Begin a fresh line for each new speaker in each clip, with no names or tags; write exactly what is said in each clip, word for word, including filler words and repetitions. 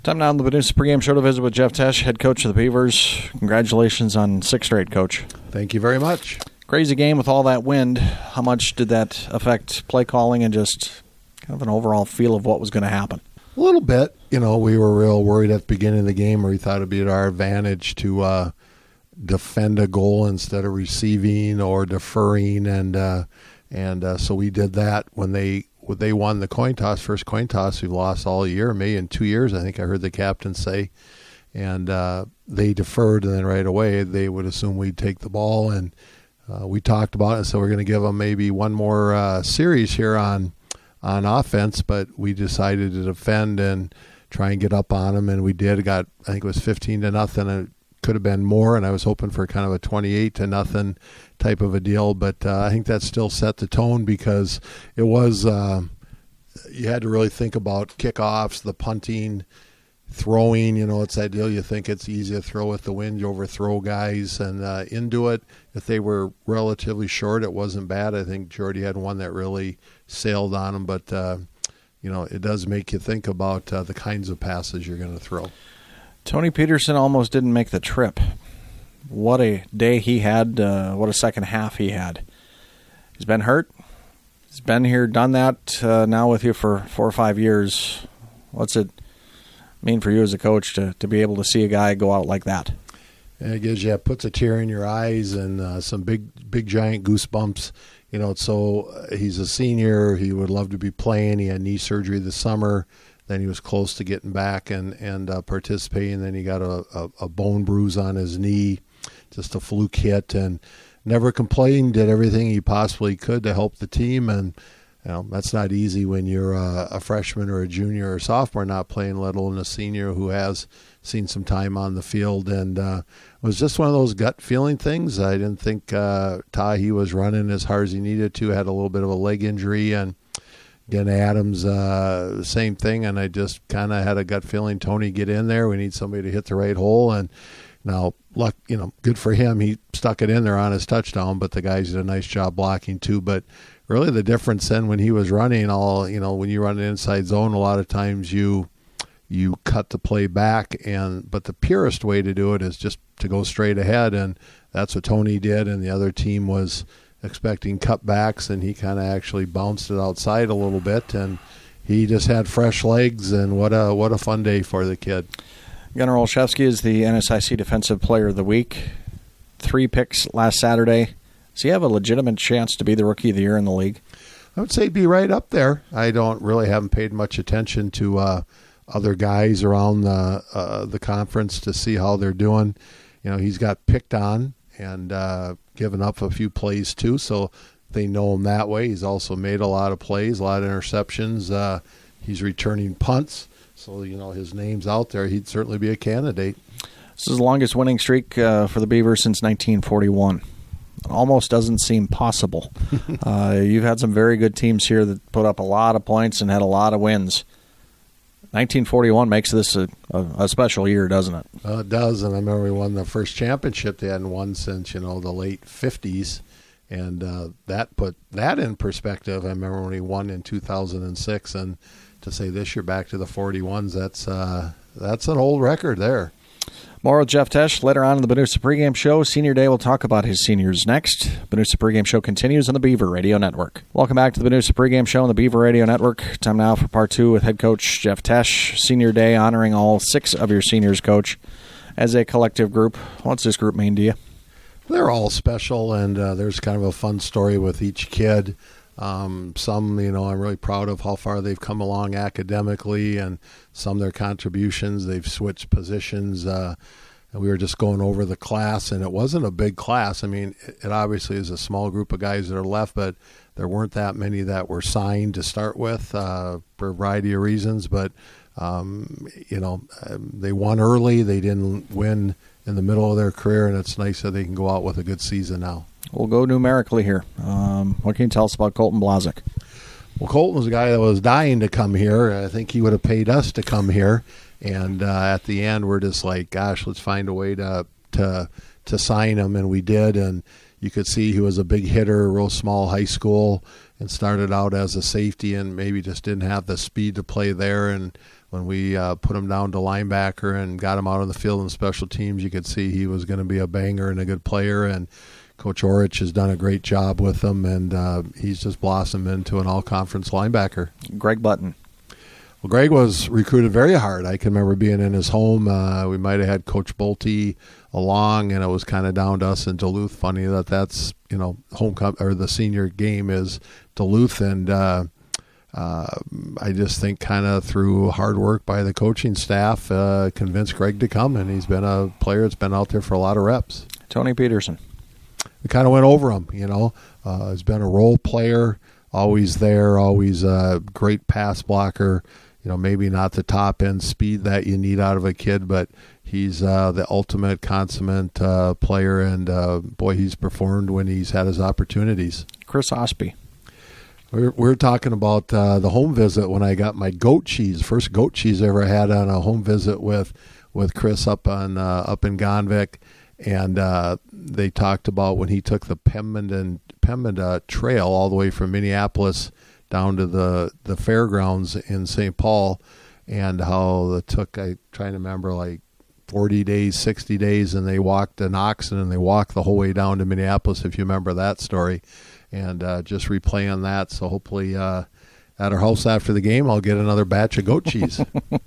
Time now on the Benoista pregame show to visit with Jeff Tesh, head coach of the Beavers. Congratulations on six straight, Coach.
Thank you very much.
Crazy game with all that wind. How much did that affect play calling and just kind of an overall feel of what was going to happen?
A little bit. You know, we were real worried at the beginning of the game where we thought it would be at our advantage to uh, defend a goal instead of receiving or deferring. And uh, and uh, so we did that when they when they won the coin toss, first coin toss. We lost all year, maybe in two years, I think I heard the captain say. And uh, they deferred, and then right away they would assume we'd take the ball. And uh, we talked about it, so we're going to give them maybe one more uh, series here on on offense, but we decided to defend and try and get up on them, and we did. It got, I think it was fifteen to nothing. It could have been more, and I was hoping for kind of a twenty-eight to nothing type of a deal, but uh, I think that still set the tone because it was, uh, you had to really think about kickoffs, the punting, throwing. You know, it's that deal. You think it's easy to throw with the wind, you overthrow guys and uh, into it. If they were relatively short, it wasn't bad. I think Jordy had one that really sailed on them, but uh, you know, it does make you think about uh, the kinds of passes you're going to throw.
Tony Peterson almost didn't make the trip. What a day he had. Uh, what a second half he had. He's been hurt. He's been here, done that uh, now with you for four or five years. What's it mean for you as a coach to, to be able to see a guy go out like that?
And it gives you, it puts a tear in your eyes and uh, some big, big, giant goosebumps. You know, so uh, he's a senior. He would love to be playing. He had knee surgery this summer. Then he was close to getting back and, and uh, participating. Then he got a, a, a bone bruise on his knee, just a fluke hit, and never complained, did everything he possibly could to help the team. And you know, that's not easy when you're a, a freshman or a junior or a sophomore not playing, let alone a senior who has seen some time on the field. And uh, it was just one of those gut feeling things. I didn't think uh, Tahi was running as hard as he needed to. Had a little bit of a leg injury. And again, Adams, uh, same thing. And I just kind of had a gut feeling, Tony, get in there. We need somebody to hit the right hole. And now, luck, you know, good for him. He stuck it in there on his touchdown, but the guys did a nice job blocking too. But really the difference then when he was running, all, you know, when you run an inside zone, a lot of times you you cut the play back, and but the purest way to do it is just to go straight ahead, and that's what Tony did, and the other team was expecting cutbacks, and he kind of actually bounced it outside a little bit, and he just had fresh legs, and what a what a fun day for the kid.
Gunnar Olszewski is the N S I C Defensive Player of the Week. Three picks last Saturday. Does he have a legitimate chance to be the Rookie of the Year in the league?
I would say be right up there. I don't really haven't paid much attention to uh, other guys around the uh, the conference to see how they're doing. You know, he's got picked on and uh, given up a few plays too, so they know him that way. He's also made a lot of plays, a lot of interceptions. Uh, he's returning punts, so you know his name's out there. He'd certainly be a candidate.
This is the longest winning streak uh, for the Beavers since nineteen forty-one. It almost doesn't seem possible. uh, you've had some very good teams here that put up a lot of points and had a lot of wins. nineteen forty-one makes this a, a, a special year, doesn't it?
Uh, it does, and I remember we won the first championship they hadn't won since, you know, the late fifties, and uh, that put that in perspective. I remember when we won in two thousand six, and to say this year back to the forty-ones, that's uh, that's an old record there.
More with Jeff Tesh later on in the Benoista Pregame Show. Senior Day, we'll talk about his seniors next. Benoista Pregame Show continues on the Beaver Radio Network. Welcome back to the Benoista Pregame Show on the Beaver Radio Network. Time now for part two with head coach Jeff Tesh. Senior Day honoring all six of your seniors, Coach, as a collective group. What's this group mean to you?
They're all special, and uh, there's kind of a fun story with each kid. Um, some, you know, I'm really proud of how far they've come along academically, and some of their contributions. They've switched positions. Uh, and we were just going over the class, and it wasn't a big class. I mean, it, it obviously is a small group of guys that are left, but there weren't that many that were signed to start with uh, for a variety of reasons. But, um, you know, they won early. They didn't win in the middle of their career, and it's nice that they can go out with a good season now.
We'll go numerically here. Um, what can you tell us about Colton Blazek?
Well, Colton was a guy that was dying to come here. I think he would have paid us to come here. And uh, at the end, we're just like, gosh, let's find a way to to to sign him, and we did. And you could see he was a big hitter, real small high school, and started out as a safety and maybe just didn't have the speed to play there. And when we uh, put him down to linebacker and got him out on the field in special teams, you could see he was going to be a banger and a good player. And Coach Orich has done a great job with him, and uh, he's just blossomed into an all-conference linebacker.
Greg Button.
Well, Greg was recruited very hard. I can remember being in his home. Uh, we might have had Coach Bolte along, and it was kind of down to us in Duluth. Funny that that's, you know, homecoming or the senior game is Duluth, and uh, uh, I just think kind of through hard work by the coaching staff, uh, convinced Greg to come, and he's been a player that's been out there for a lot of reps.
Tony Peterson.
We kind of went over him, you know. Uh, he's been a role player, always there, always a great pass blocker. You know, maybe not the top-end speed that you need out of a kid, but he's uh, the ultimate consummate uh, player, and, uh, boy, he's performed when he's had his opportunities.
Chris Osby.
We're, we're talking about uh, the home visit when I got my goat cheese, first goat cheese I ever had on a home visit with with Chris up on uh, up in Gonvick, and uh, they talked about when he took the Pembina, Pembina Trail all the way from Minneapolis down to the, the fairgrounds in Saint Paul, and how it took, I trying to remember, like forty days, sixty days, and they walked an oxen, and they walked the whole way down to Minneapolis, if you remember that story, and uh, just replaying that. So hopefully uh, at our house after the game, I'll get another batch of goat cheese.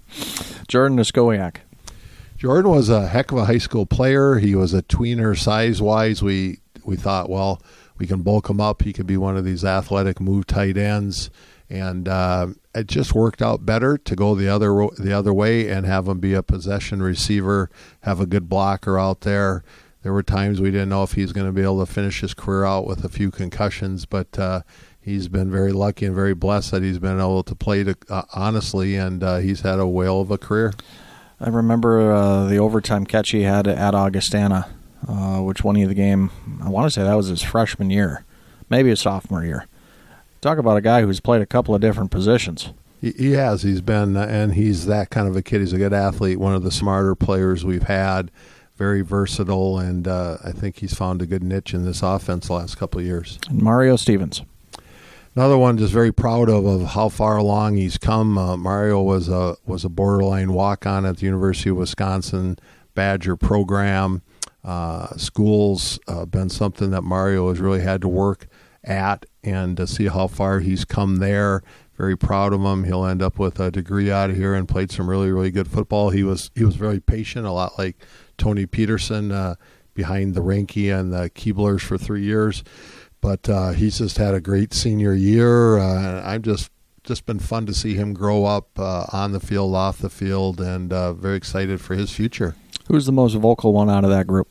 Jordan Niskowiak.
Jordan was a heck of a high school player. He was a tweener size-wise. We we thought, well, we can bulk him up. He could be one of these athletic move tight ends, and uh, it just worked out better to go the other the other way and have him be a possession receiver, have a good blocker out there. There were times we didn't know if he's going to be able to finish his career out with a few concussions, but uh, he's been very lucky and very blessed that he's been able to play to, uh, honestly, and uh, he's had a whale of a career.
I remember uh, the overtime catch he had at Augustana, uh, which won you the game. I want to say that was his freshman year, maybe his sophomore year. Talk about a guy who's played a couple of different positions.
He, he has. He's been, and he's that kind of a kid. He's a good athlete, one of the smarter players we've had, very versatile, and uh, I think he's found a good niche in this offense the last couple of years.
And Mario Stevens.
Another one just very proud of, of how far along he's come. Uh, Mario was a was a borderline walk-on at the University of Wisconsin Badger program. Uh, school's uh, been something that Mario has really had to work at, and to see how far he's come there, very proud of him. He'll end up with a degree out of here and played some really, really good football. He was he was very patient, a lot like Tony Peterson, uh, behind the Reinke and the Keeblers for three years. But uh, he's just had a great senior year. Uh, I've just just been fun to see him grow up uh, on the field, off the field, and uh, very excited for his future.
Who's the most vocal one out of that group?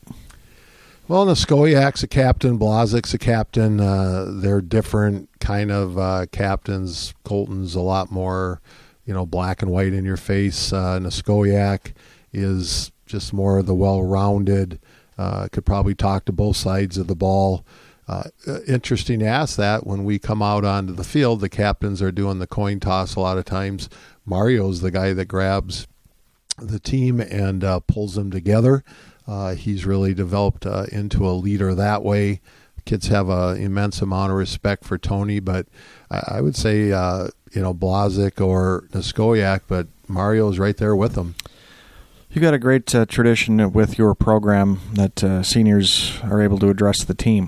Well, Niskowiak's a captain, Blazek's a captain. Uh, they're different kind of uh, captains. Colton's a lot more, you know, black and white in your face. Uh, Niskowiak is just more of the well-rounded, uh, could probably talk to both sides of the ball. Uh, interesting to ask that when we come out onto the field, the captains are doing the coin toss a lot of times. Mario's the guy that grabs the team and uh, pulls them together. Uh, he's really developed uh, into a leader that way. Kids have an immense amount of respect for Tony, but I, I would say, uh, you know, Blazek or Niskowiak, but Mario's right there with them.
You've got a great uh, tradition with your program that uh, seniors are able to address the team.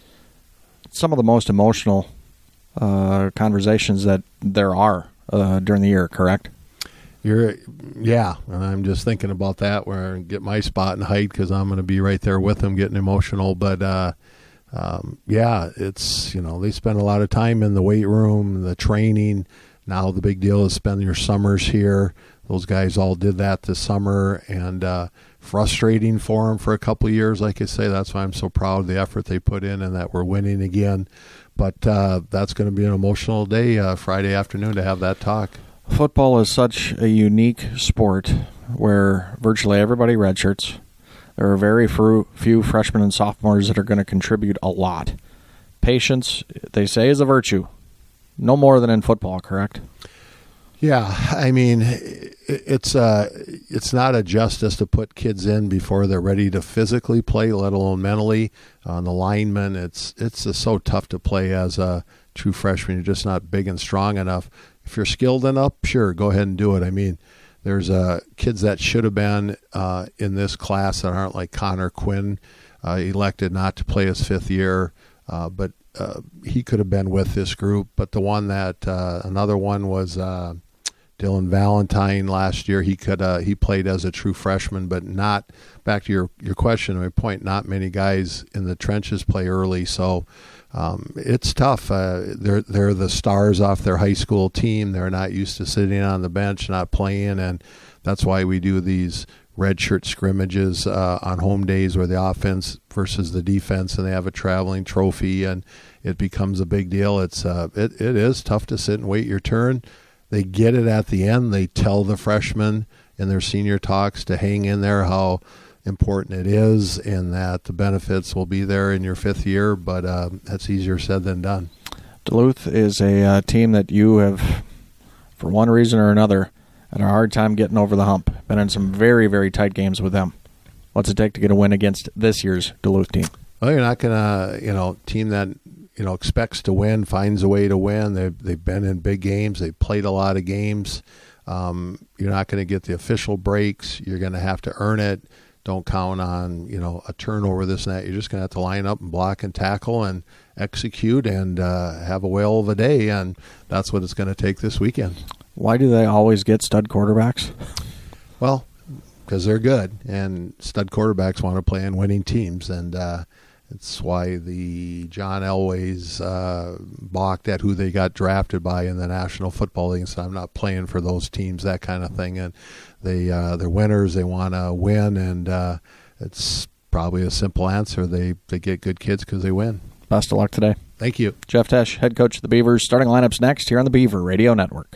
Some of the most emotional uh, conversations that there are uh, during the year, correct?
You're, yeah, and I'm just thinking about that where I get my spot in height because I'm going to be right there with them getting emotional. But, uh, um, yeah, it's, you know, they spend a lot of time in the weight room, the training. Now the big deal is spend your summers here. Those guys all did that this summer, and uh, frustrating for them for a couple of years, like I say. That's why I'm so proud of the effort they put in and that we're winning again. But uh, that's going to be an emotional day uh, Friday afternoon to have that talk.
Football is such a unique sport where virtually everybody redshirts. There are very few freshmen and sophomores that are going to contribute a lot. Patience, they say, is a virtue. No more than in football, correct?
Yeah, I mean, it's uh, it's not a justice to put kids in before they're ready to physically play, let alone mentally. On the linemen, it's it's just so tough to play as a true freshman. You're just not big and strong enough. if you're skilled enough, sure, go ahead and do it. I mean, there's uh, kids that should have been uh, in this class that aren't, like Connor Quinn, uh, elected not to play his fifth year, uh, but uh, he could have been with this group. But the one that uh, another one was uh, Dylan Valentine last year. He could uh, he played as a true freshman, but not. Back to your your question, my point. Not many guys in the trenches play early, so. Um, it's tough. Uh, they're they're the stars off their high school team. They're not used to sitting on the bench, not playing, and that's why we do these redshirt scrimmages uh, on home days where the offense versus the defense, and they have a traveling trophy, and it becomes a big deal. It's uh, it it is tough to sit and wait your turn. They get it at the end. They tell the freshmen in their senior talks to hang in there, how important it is, and that the benefits will be there in your fifth year, but uh, that's easier said than done.
Duluth is a uh, team that you have, for one reason or another, had a hard time getting over the hump. Been in some very, very tight games with them. What's it take to get a win against this year's Duluth team?
Well, you're not going to, you know, team that, you know, expects to win, finds a way to win. They've, they've been in big games. They've played a lot of games. Um, you're not going to get the official breaks. You're going to have to earn it. Don't count on, you know, a turnover, this and that. You're just going to have to line up and block and tackle and execute and uh, have a whale of a day, and that's what it's going to take this weekend.
Why do they always get stud quarterbacks?
Well, because they're good, and stud quarterbacks want to play in winning teams, and uh, it's why the John Elway's uh, balked at who they got drafted by in the National Football League, so I'm not playing for those teams, that kind of thing. And they, uh, they're winners. They want to win, and uh, it's probably a simple answer. They, they get good kids because they win.
Best of luck today.
Thank you.
Jeff Tesh, head coach of the Beavers. Starting lineups next here on the Beaver Radio Network.